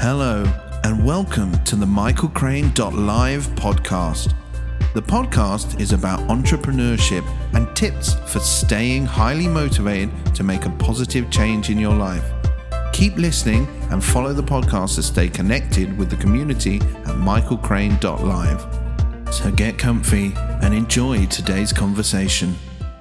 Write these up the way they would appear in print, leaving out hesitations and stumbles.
Hello, and welcome to the michaelcrane.live podcast. The podcast is about entrepreneurship and tips for staying highly motivated to make a positive change in your life. Keep listening and follow the podcast to stay connected with the community at michaelcrane.live. So get comfy and enjoy today's conversation.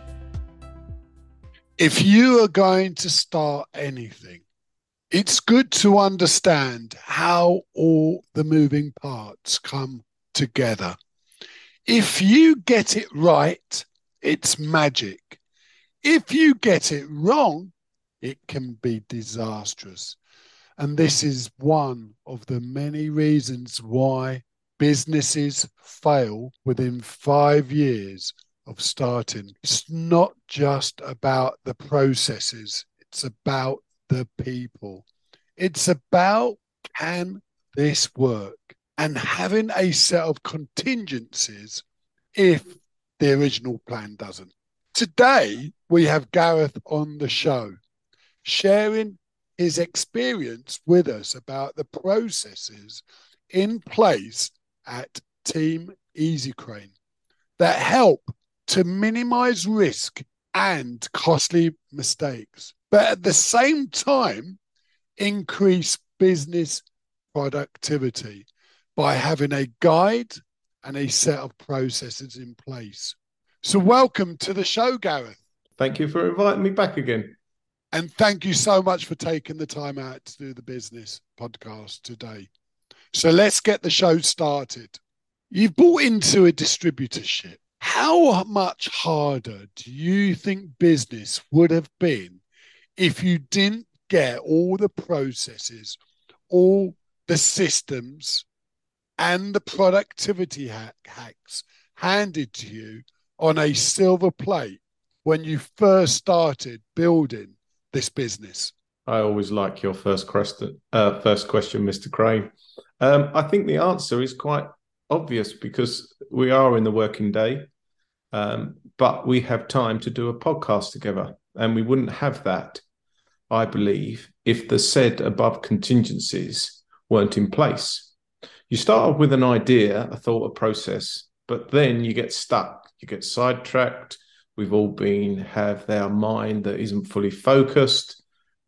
If you are going to start anything, it's good to understand how all the moving parts come together. If you get it right, it's magic. If you get it wrong, it can be disastrous. And this is one of the many reasons why businesses fail within 5 years of starting. It's not just about the processes, it's about the people. It's about, can this work? And having a set of contingencies if the original plan doesn't. Today, we have Gareth on the show, sharing his experience with us about the processes in place at Team EasyCrane that help to minimize risk and costly mistakes, but at the same time, increase business productivity by having a guide and a set of processes in place. So welcome to the show, Gareth. Thank you for inviting me back again. And thank you so much for taking the time out to do the business podcast today. So let's get the show started. You've bought into a distributorship. How much harder do you think business would have been if you didn't get all the processes, all the systems, and the productivity hacks handed to you on a silver plate when you first started building this business? I always like your first question, Mr. Crane. I think the answer is quite obvious because we are in the working day, but we have time to do a podcast together, and we wouldn't have that, I believe, if the said above contingencies weren't in place. You start off with an idea, a thought, a process, but then you get stuck, you get sidetracked. We've all have our mind that isn't fully focused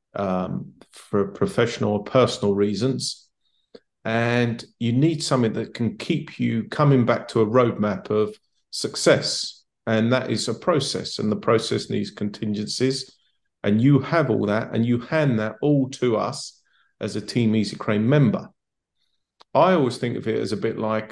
for professional or personal reasons. And you need something that can keep you coming back to a roadmap of success. And that is a process, and the process needs contingencies. And you have all that, and you hand that all to us as a Team EasyCrane member. I always think of it as a bit like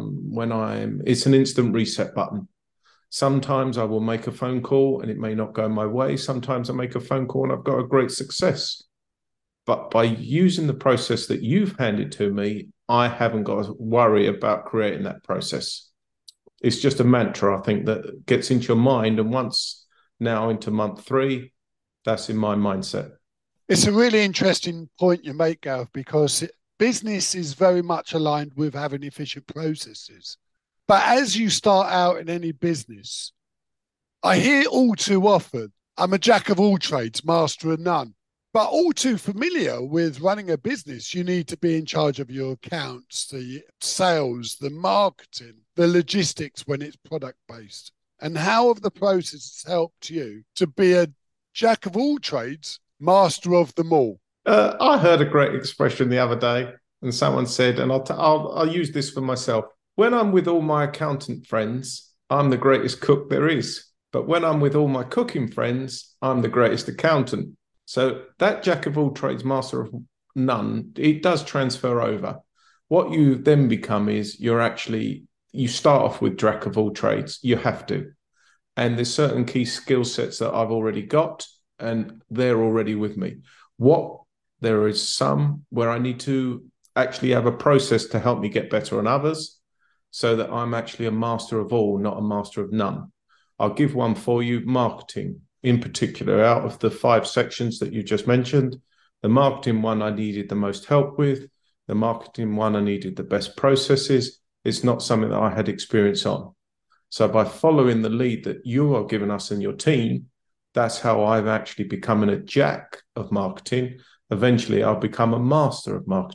it's an instant reset button. Sometimes I will make a phone call and it may not go my way. Sometimes I make a phone call and I've got a great success. But by using the process that you've handed to me, I haven't got to worry about creating that process. It's just a mantra, I think, that gets into your mind. And once now into month 3, that's in my mindset. It's a really interesting point you make, Gareth, because business is very much aligned with having efficient processes. But as you start out in any business, I hear all too often, I'm a jack of all trades, master of none. But all too familiar with running a business, you need to be in charge of your accounts, the sales, the marketing, the logistics when it's product-based. And how have the processes helped you to be a jack of all trades, master of them all? I heard a great expression the other day, and someone said, and I'll use this for myself. When I'm with all my accountant friends, I'm the greatest cook there is. But when I'm with all my cooking friends, I'm the greatest accountant. So that jack of all trades, master of none, it does transfer over. What you then become is you start off with jack of all trades. You have to. And there's certain key skill sets that I've already got, and they're already with me. There is some where I need to actually have a process to help me get better on others, so that I'm actually a master of all, not a master of none. I'll give one for you, marketing. In particular, out of the 5 sections that you just mentioned, the marketing one I needed the most help with, the marketing one I needed the best processes. It's not something that I had experience on. So by following the lead that you are giving us in your team, that's how I've actually become a jack of marketing. Eventually, I'll become a master of marketing.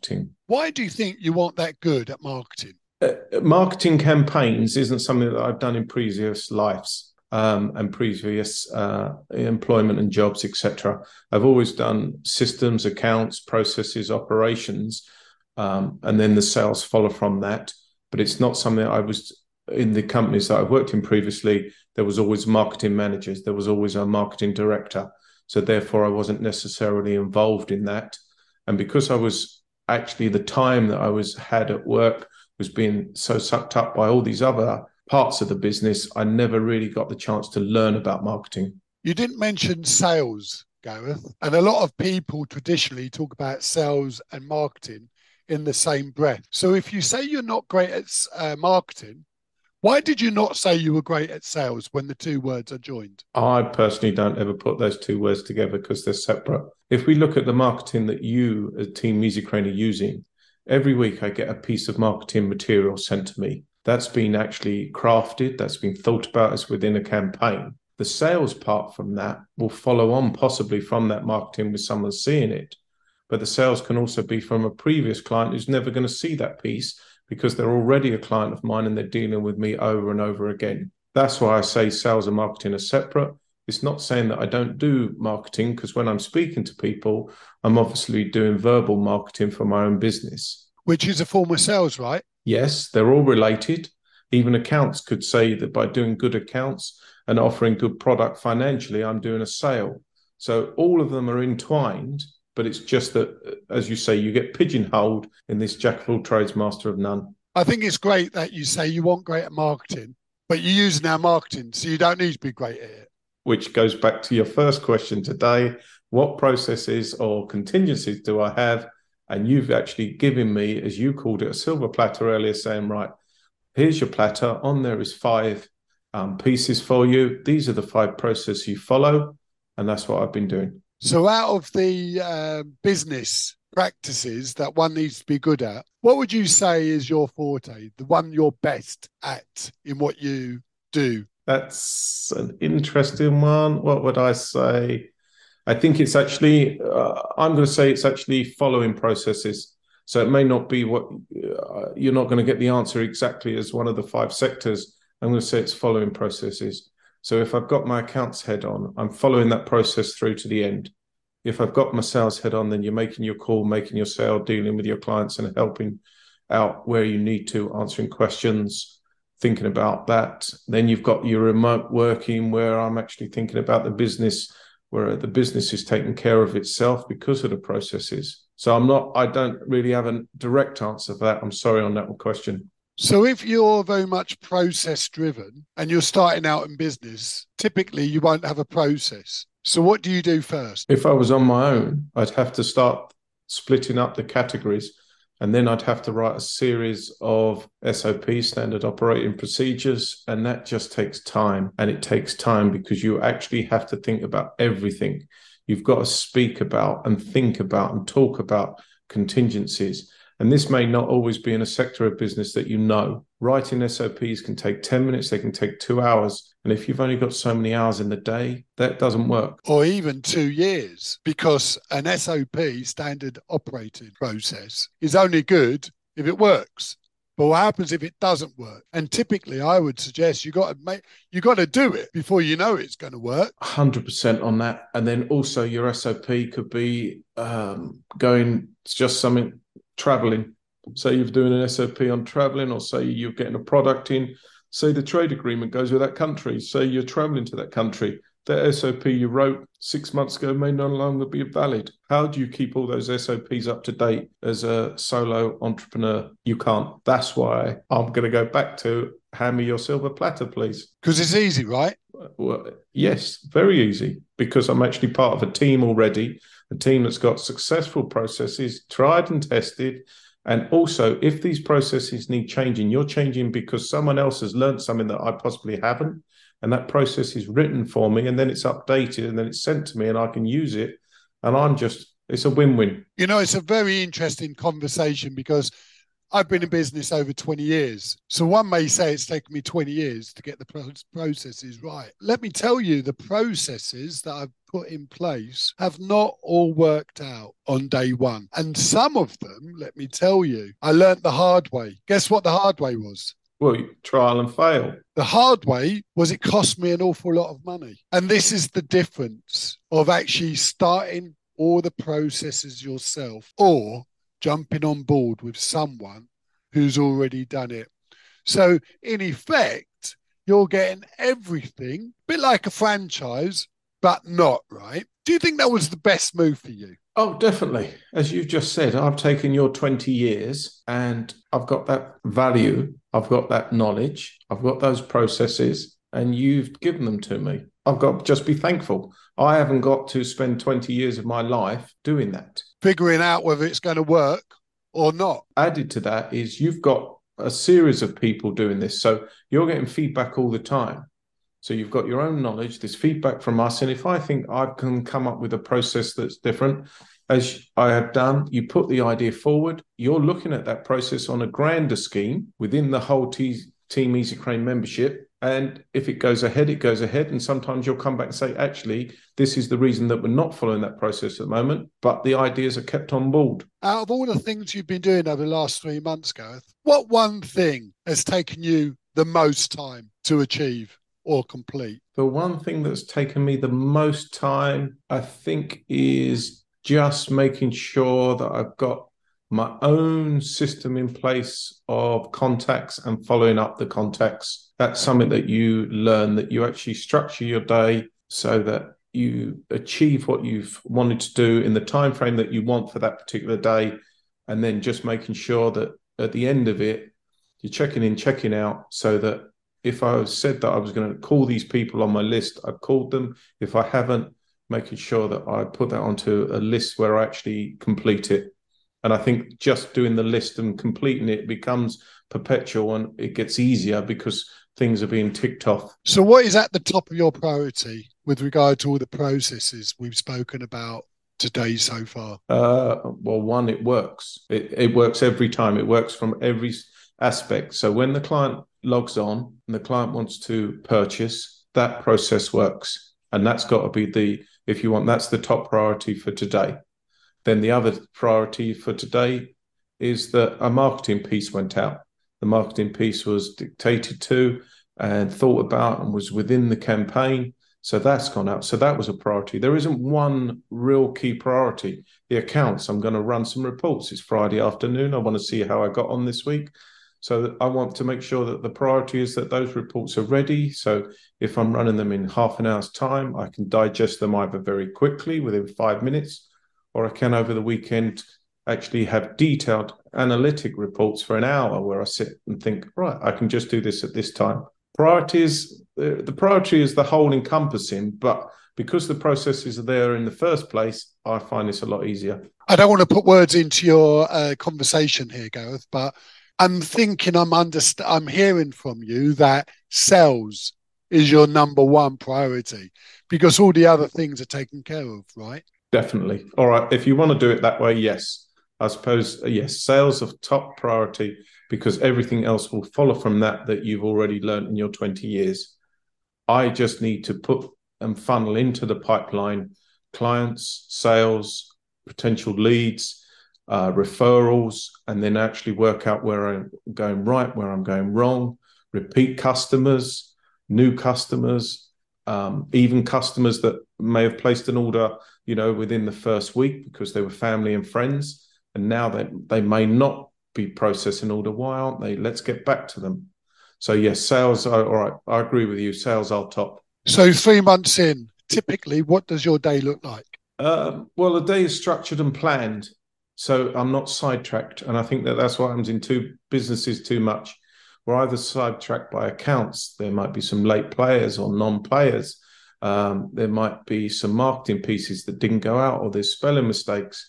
Why do you think you want that good at marketing? Marketing campaigns isn't something that I've done in previous lives and previous employment and jobs, etc. I've always done systems, accounts, processes, operations, and then the sales follow from that. But it's not something I was in the companies that I've worked in previously. There was always marketing managers. There was always a marketing director. So therefore, I wasn't necessarily involved in that. And because I was actually the time that I had at work was being so sucked up by all these other parts of the business, I never really got the chance to learn about marketing. You didn't mention sales, Gareth, and a lot of people traditionally talk about sales and marketing in the same breath. So if you say you're not great at marketing, why did you not say you were great at sales when the two words are joined? I personally don't ever put those two words together because they're separate. If we look at the marketing that you, as Team Musicrane, are using, every week I get a piece of marketing material sent to me. That's been actually crafted, that's been thought about as within a campaign. The sales part from that will follow on possibly from that marketing with someone seeing it. But the sales can also be from a previous client who's never going to see that piece because they're already a client of mine and they're dealing with me over and over again. That's why I say sales and marketing are separate. It's not saying that I don't do marketing, because when I'm speaking to people, I'm obviously doing verbal marketing for my own business. Which is a form of sales, right? Yes, they're all related. Even accounts could say that by doing good accounts and offering good product financially, I'm doing a sale. So all of them are entwined, but it's just that, as you say, you get pigeonholed in this jack of all trades, master of none. I think it's great that you say you want great at marketing, but you're using our marketing, so you don't need to be great at it. Which goes back to your first question today. What processes or contingencies do I have? And you've actually given me, as you called it, a silver platter earlier, saying, right, here's your platter. On there is 5 pieces for you. These are the 5 processes you follow. And that's what I've been doing. So out of the business practices that one needs to be good at, what would you say is your forte, the one you're best at in what you do? That's an interesting one. What would I say? I think it's actually, I'm going to say it's actually following processes. So it may not be what, you're not going to get the answer exactly as one of the 5 sectors. I'm going to say it's following processes. So if I've got my accounts head on, I'm following that process through to the end. If I've got my sales head on, then you're making your call, making your sale, dealing with your clients and helping out where you need to, answering questions, thinking about that. Then you've got your remote working, where I'm actually thinking about the business, where the business is taking care of itself because of the processes. So I don't really have a direct answer for that. I'm sorry on that question. So if you're very much process driven and you're starting out in business, typically you won't have a process. So what do you do first? If I was on my own, I'd have to start splitting up the categories, and then I'd have to write a series of SOPs, standard operating procedures, and that just takes time. And it takes time because you actually have to think about everything. You've got to speak about and think about and talk about contingencies. And this may not always be in a sector of business that you know. Writing SOPs can take 10 minutes, they can take 2 hours. And if you've only got so many hours in the day, that doesn't work. Or even 2 years, because an SOP, standard operating process, is only good if it works. But what happens if it doesn't work? And typically, I would suggest you got to do it before you know it's going to work. 100% on that. And then also your SOP could be going just something traveling. Say you're doing an SOP on traveling, or say you're getting a product in. Say the trade agreement goes with that country. Say you're traveling to that country. That SOP you wrote 6 months ago may no longer be valid. How do you keep all those SOPs up to date as a solo entrepreneur? You can't. That's why I'm going to go back to hand me your silver platter, please. Because it's easy, right? Well, yes, very easy, because I'm actually part of a team already, a team that's got successful processes, tried and tested. And also, if these processes need changing, you're changing because someone else has learned something that I possibly haven't. And that process is written for me, and then it's updated, and then it's sent to me, and I can use it. And it's a win-win. You know, it's a very interesting conversation, because I've been in business over 20 years. So one may say it's taken me 20 years to get the processes right. Let me tell you, the processes that I've put in place have not all worked out on day one. And some of them, let me tell you, I learned the hard way. Guess what the hard way was? Well, trial and fail. The hard way was it cost me an awful lot of money. And this is the difference of actually starting all the processes yourself or jumping on board with someone who's already done it. So in effect, you're getting everything, a bit like a franchise, but not, right? Do you think that was the best move for you? Oh, definitely. As you just said, I've taken your 20 years and I've got that value. I've got that knowledge. I've got those processes and you've given them to me. I've got to just be thankful. I haven't got to spend 20 years of my life doing that. Figuring out whether it's going to work or not. Added to that is you've got a series of people doing this. So you're getting feedback all the time. So you've got your own knowledge, this feedback from us. And if I think I can come up with a process that's different, as I have done, you put the idea forward, you're looking at that process on a grander scheme within the whole Team Easy Crane membership. And if it goes ahead, it goes ahead. And sometimes you'll come back and say, actually, this is the reason that we're not following that process at the moment, but the ideas are kept on board. Out of all the things you've been doing over the last 3 months, Gareth, what one thing has taken you the most time to achieve or complete? The one thing that's taken me the most time, I think, is just making sure that I've got my own system in place of contacts and following up the contacts. That's something that you learn, that you actually structure your day so that you achieve what you've wanted to do in the time frame that you want for that particular day, and then just making sure that at the end of it, you're checking in, checking out, so that if I said that I was going to call these people on my list, I've called them. If I haven't, making sure that I put that onto a list where I actually complete it. And I think just doing the list and completing it becomes perpetual and it gets easier because things are being ticked off. So what is at the top of your priority with regard to all the processes we've spoken about today so far? Well, one, it works. It works every time. It works from every aspect. So when the client logs on and the client wants to purchase, that process works. And that's got to be if you want, that's the top priority for today. Then the other priority for today is that a marketing piece went out. The marketing piece was dictated to and thought about and was within the campaign. So that's gone out. So that was a priority. There isn't one real key priority. The accounts, I'm going to run some reports. It's Friday afternoon. I want to see how I got on this week. So I want to make sure that the priority is that those reports are ready. So if I'm running them in half an hour's time, I can digest them either very quickly within 5 minutes, or I can over the weekend actually have detailed analytic reports for an hour where I sit and think, right, I can just do this at this time. The priority is the whole encompassing, but because the processes are there in the first place, I find this a lot easier. I don't want to put words into your conversation here, Gareth, but I'm thinking I'm hearing from you that sales is your number one priority because all the other things are taken care of, right? Definitely. All right. If you want to do it that way, yes. I suppose, yes, sales are top priority because everything else will follow from that you've already learned in your 20 years. I just need to put and funnel into the pipeline clients, sales, potential leads, referrals, and then actually work out where I'm going right, where I'm going wrong, repeat customers, new customers, even customers that may have placed an order, within the first week because they were family and friends, and now they may not be processing order. Why aren't they? Let's get back to them. So yes, sales are all right. I agree with you. Sales are top. So 3 months in, typically, what does your day look like? Well, a day is structured and planned. So I'm not sidetracked. And I think that's what happens in two businesses too much. We're either sidetracked by accounts. There might be some late players or non-players. There might be some marketing pieces that didn't go out, or there's spelling mistakes.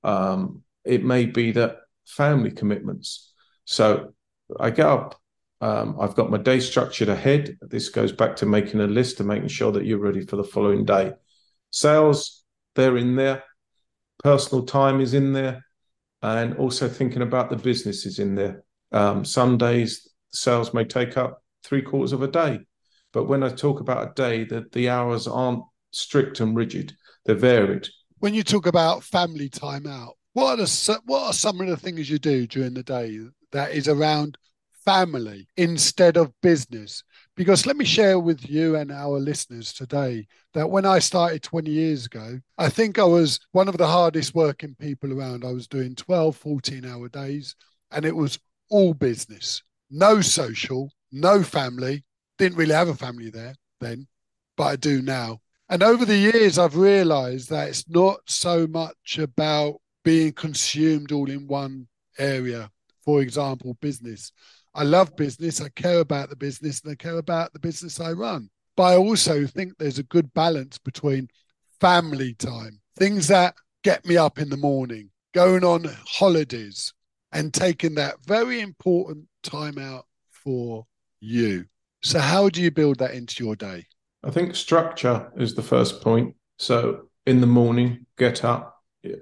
It may be that family commitments. So I get up. I've got my day structured ahead. This goes back to making a list and making sure that you're ready for the following day. Sales, they're in there. Personal time is in there. and also thinking about the businesses in there. Some days sales may take up 3/4 of a day, but when I talk about a day, that the hours aren't strict and rigid; they're varied. When you talk about family time out, what are some of the things you do during the day that is around family instead of business? Because let me share with you and our listeners today that when I started 20 years ago, I think I was one of the hardest working people around. I was doing 12, 14-hour days, and it was all business, no social, no family. Didn't really have a family there then, but I do now. And over the years, I've realized that it's not so much about being consumed all in one area. For example, business. I love business. I care about the business and I care about the business I run. But I also think there's a good balance between family time, things that get me up in the morning, going on holidays, and taking that very important time out for you. So, how do you build that into your day? I think structure is the first point. So in the morning, get up.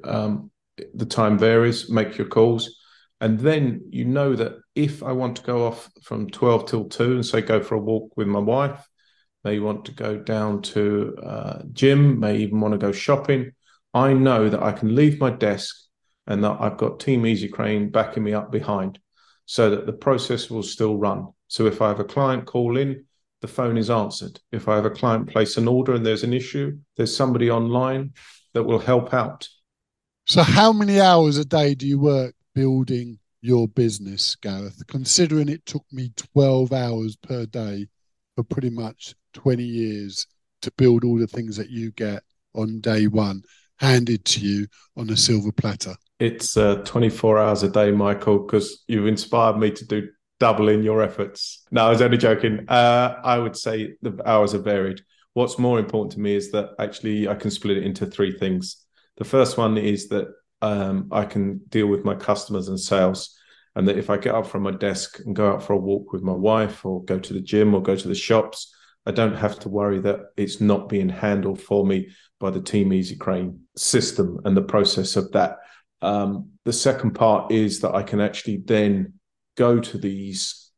The time varies. Make your calls, and then you know that if I want to go off from 12 till 2 and say go for a walk with my wife, may want to go down to gym, may even want to go shopping, I know that I can leave my desk and that I've got Team Easy Crane backing me up behind, so that the process will still run. So if I have a client call in, the phone is answered. If I have a client place an order and there's an issue, there's somebody online that will help out. So, how many hours a day do you work building your business, Gareth? Considering it took me 12 hours per day for pretty much 20 years to build all the things that you get on day one, handed to you on a silver platter. It's 24 hours a day, Michael, because you've inspired me to do double in your efforts. No, I was only joking. I would say the hours are varied. What's more important to me is that actually I can split it into three things. The first one is that I can deal with my customers and sales, and that if I get up from my desk and go out for a walk with my wife or go to the gym or go to the shops, I don't have to worry that it's not being handled for me by the Team Easy Crane system and the process of that. The second part is that I can actually then go to these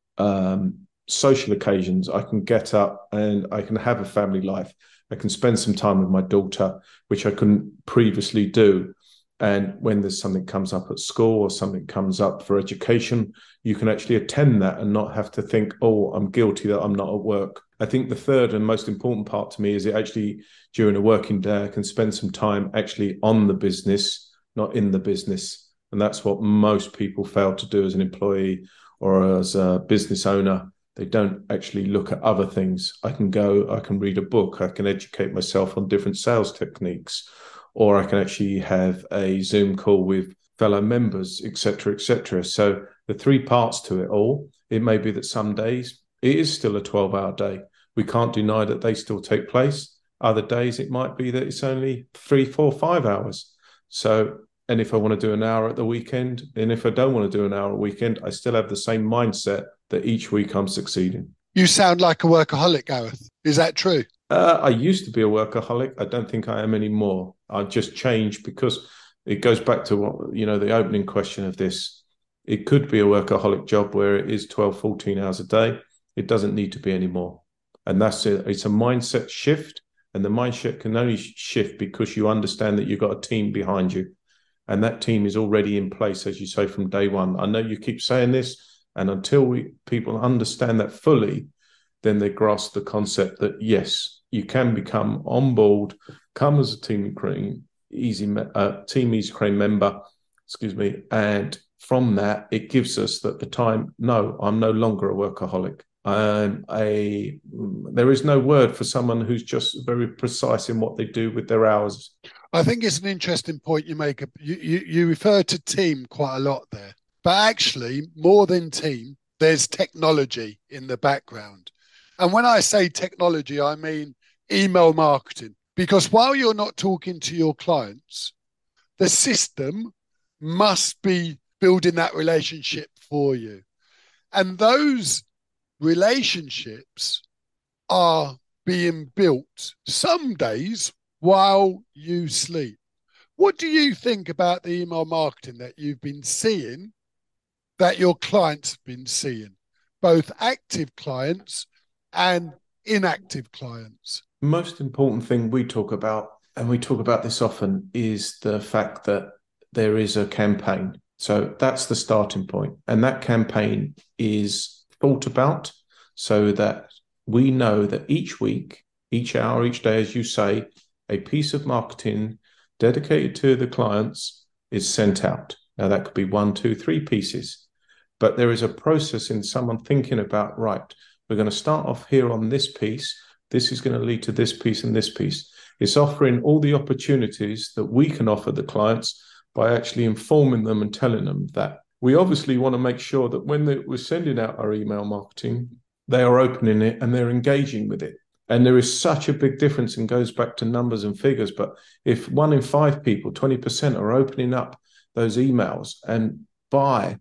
social occasions. I can get up and I can have a family life. I can spend some time with my daughter, which I couldn't previously do. And when there's something comes up at school or something comes up for education, you can actually attend that and not have to think, oh, I'm guilty that I'm not at work. I think the third and most important part to me is it actually, during a working day, I can spend some time actually on the business, not in the business. And that's what most people fail to do as an employee or as a business owner. They don't actually look at other things. I can go, I can read a book, I can educate myself on different sales techniques, or I can actually have a Zoom call with fellow members, etc., etc. So the three parts to it all, it may be that some days it is still a 12-hour day. We can't deny that they still take place. Other days it might be that it's only 3, 4, 5 hours. So, and if I want to do an hour at the weekend, and if I don't want to do an hour at the weekend, I still have the same mindset that each week I'm succeeding. You sound like a workaholic, Gareth. Is that true? I used to be a workaholic. I don't think I am anymore. I've just changed because it goes back to what, the opening question of this. It could be a workaholic job where it is 12, 14 hours a day. It doesn't need to be anymore. And that's it. It's a mindset shift. And the mindset can only shift because you understand that you've got a team behind you. And that team is already in place, as you say, from day one. I know you keep saying this, and until people understand that fully, then they grasp the concept that, yes, you can become on board, come as a Team Easy Crane member, and from that, it gives us that the time, no, I'm no longer a workaholic. There is no word for someone who's just very precise in what they do with their hours. I think it's an interesting point you make. You refer to team quite a lot there, but actually more than team, there's technology in the background. And when I say technology, I mean email marketing, because while you're not talking to your clients, the system must be building that relationship for you. And those relationships are being built some days while you sleep. What do you think about the email marketing that you've been seeing, that your clients have been seeing, both active clients and inactive clients? Most important thing we talk about, and we talk about this often, is the fact that there is a campaign. So that's the starting point. And that campaign is thought about so that we know that each week, each hour, each day, as you say, a piece of marketing dedicated to the clients is sent out. Now, that could be 1, 2, 3 pieces, but there is a process in someone thinking about, right, we're going to start off here on this piece. This is going to lead to this piece and this piece. It's offering all the opportunities that we can offer the clients by actually informing them and telling them that. We obviously want to make sure that when we're sending out our email marketing, they are opening it and they're engaging with it. And there is such a big difference, and goes back to numbers and figures. But if 1 in 5 people, 20%, are opening up those emails, and by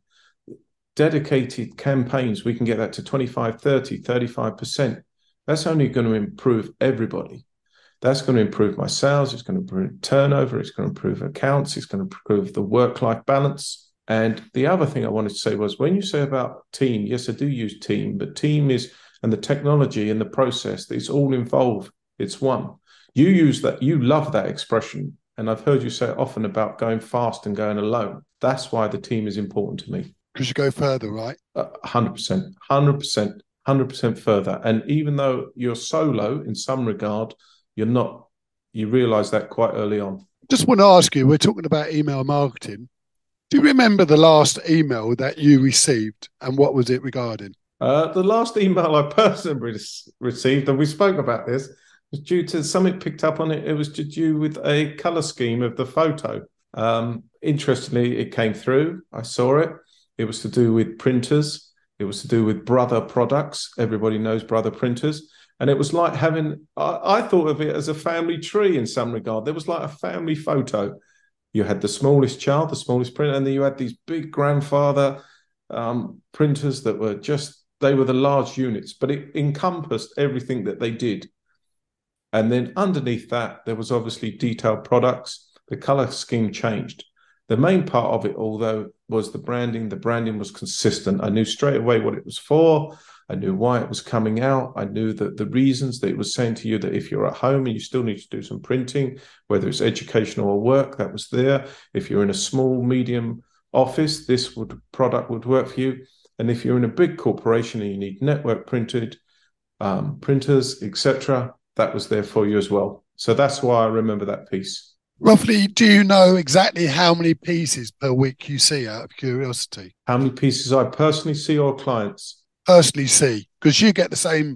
dedicated campaigns, we can get that to 25, 30, 35%. That's only going to improve everybody. That's going to improve my sales. It's going to improve turnover. It's going to improve accounts. It's going to improve the work-life balance. And the other thing I wanted to say was, when you say about team, yes, I do use team, but team is, and the technology and the process, it's all involved. It's one. You use that, you love that expression. And I've heard you say it often about going fast and going alone. That's why the team is important to me. Because you go further, right? 100%, 100%, 100% further. And even though you're solo in some regard, you're not, you realize that quite early on. Just want to ask you, we're talking about email marketing. Do you remember the last email that you received, and what was it regarding? The last email I personally received, and we spoke about this, was due to something picked up on it. It was to do with a color scheme of the photo. Interestingly, it came through. I saw it. It was to do with printers. It was to do with Brother products. Everybody knows Brother printers. And it was like having, I thought of it as a family tree in some regard. There was like a family photo. You had the smallest child, the smallest printer, and then you had these big grandfather printers that were just, they were the large units, but it encompassed everything that they did. And then underneath that, there was obviously detailed products. The color scheme changed. The main part of it, although, was the branding. The branding was consistent. I knew straight away what it was for. I knew why it was coming out. I knew that the reasons that it was saying to you that if you're at home and you still need to do some printing, whether it's educational or work, that was there. If you're in a small, medium office, this product would work for you. And if you're in a big corporation and you need network printed printers, etc., that was there for you as well. So that's why I remember that piece. Roughly, do you know exactly how many pieces per week you see, out of curiosity? How many pieces I personally see, or clients? Personally see, because you get the same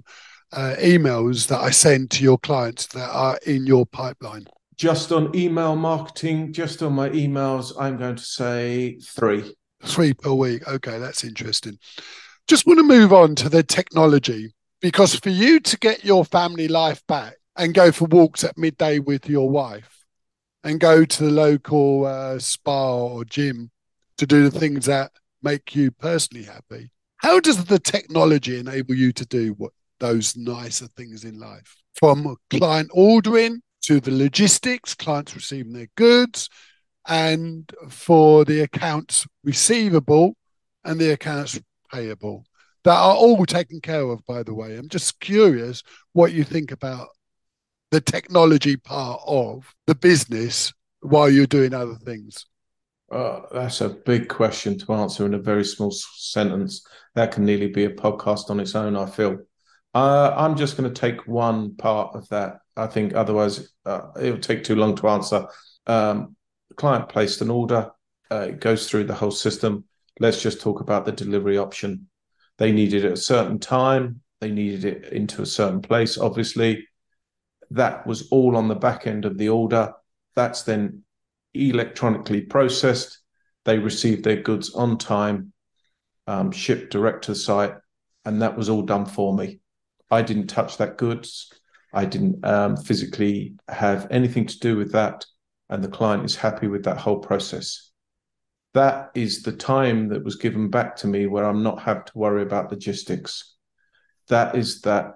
emails that I send to your clients that are in your pipeline. Just on email marketing, just on my emails, I'm going to say 3. 3 per week. Okay, that's interesting. Just want to move on to the technology, because for you to get your family life back and go for walks at midday with your wife and go to the local spa or gym to do the things that make you personally happy, how does the technology enable you to do those nicer things in life? From client ordering to the logistics, clients receiving their goods, and for the accounts receivable and the accounts payable. That are all taken care of, by the way. I'm just curious what you think about the technology part of the business while you're doing other things. That's a big question to answer in a very small sentence. That can nearly be a podcast on its own, I feel. I'm just going to take one part of that. I think otherwise it'll take too long to answer. The client placed an order. It goes through the whole system. Let's just talk about the delivery option. They needed it at a certain time. They needed it into a certain place, obviously. That was all on the back end of the order. That's then electronically processed. They received their goods on time, shipped direct to the site, and that was all done for me. I didn't touch that goods. I didn't physically have anything to do with that, and the client is happy with that whole process. That is the time that was given back to me where I'm not having to worry about logistics. That is that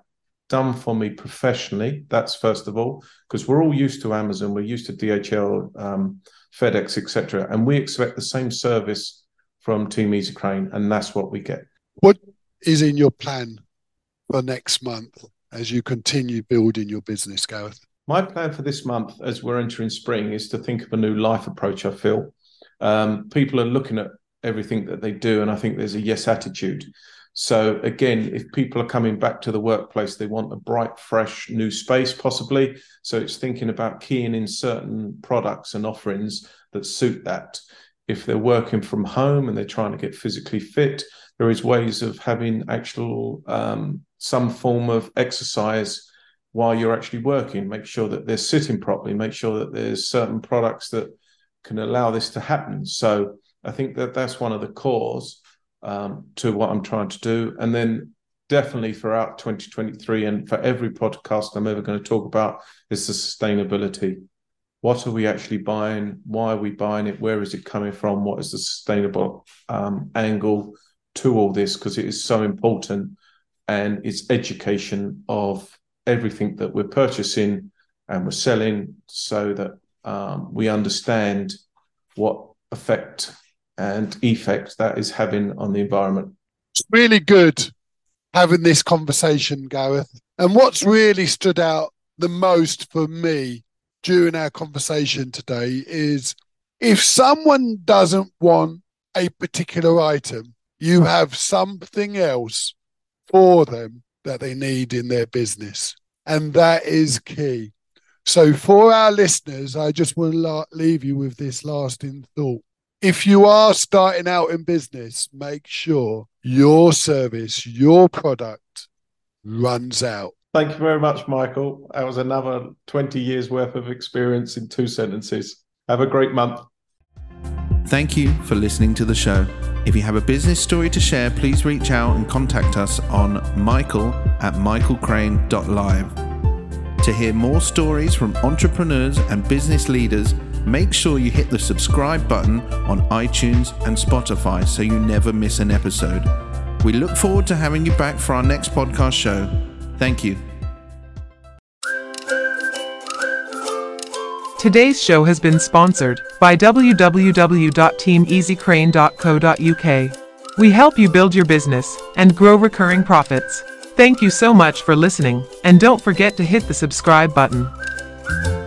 done for me professionally. That's first of all, because we're all used to Amazon, we're used to DHL, FedEx, etc., and we expect the same service from Team Easy Crane, and that's what we get. What is in your plan for next month as you continue building your business, Gareth? My plan for this month, as we're entering spring, is to think of a new life approach. I feel people are looking at everything that they do, and I think there's a yes attitude. So again, if people are coming back to the workplace, they want a bright, fresh, new space possibly. So it's thinking about keying in certain products and offerings that suit that. If they're working from home and they're trying to get physically fit, there is ways of having actual some form of exercise while you're actually working. Make sure that they're sitting properly, make sure that there's certain products that can allow this to happen. So I think that that's one of the cores to what I'm trying to do. And then definitely throughout 2023, and for every podcast I'm ever going to talk about, is the sustainability. What are we actually buying? Why are we buying it? Where is it coming from? What is the sustainable angle to all this? Because it is so important, and it's education of everything that we're purchasing and we're selling, so that we understand what effect and effect that is having on the environment. It's really good having this conversation, Gareth. And what's really stood out the most for me during our conversation today is, if someone doesn't want a particular item, you have something else for them that they need in their business. And that is key. So for our listeners, I just want to leave you with this lasting thought. If you are starting out in business, make sure your service, your product runs out. Thank you very much, Michael. That was another 20 years worth of experience in 2 sentences. Have a great month. Thank you for listening to the show. If you have a business story to share, please reach out and contact us on michael@michaelcrane.live. To hear more stories from entrepreneurs and business leaders, make sure you hit the subscribe button on iTunes and Spotify so you never miss an episode. We look forward to having you back for our next podcast show. Thank you. Today's show has been sponsored by www.teameasycrane.co.uk. We help you build your business and grow recurring profits. Thank you so much for listening, and don't forget to hit the subscribe button.